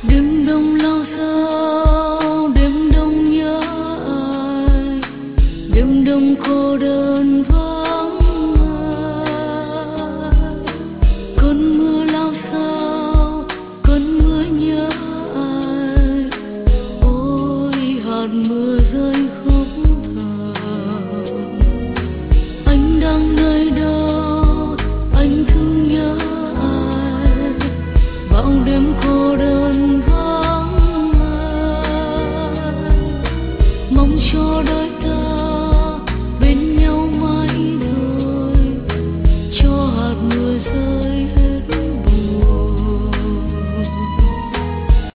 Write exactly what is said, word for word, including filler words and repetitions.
Đêm đông lao sao, đêm đông nhớ ai, đêm đông cô đơn vắng ai. Cơn mưa lao sao, cơn mưa nhớ ai, ôi hạt mưa rơi khóc thầm. Anh đang nơi đâu, anh thương nhớ ai, bao đêm cô đơn vắng ai. Mong cho đôi ta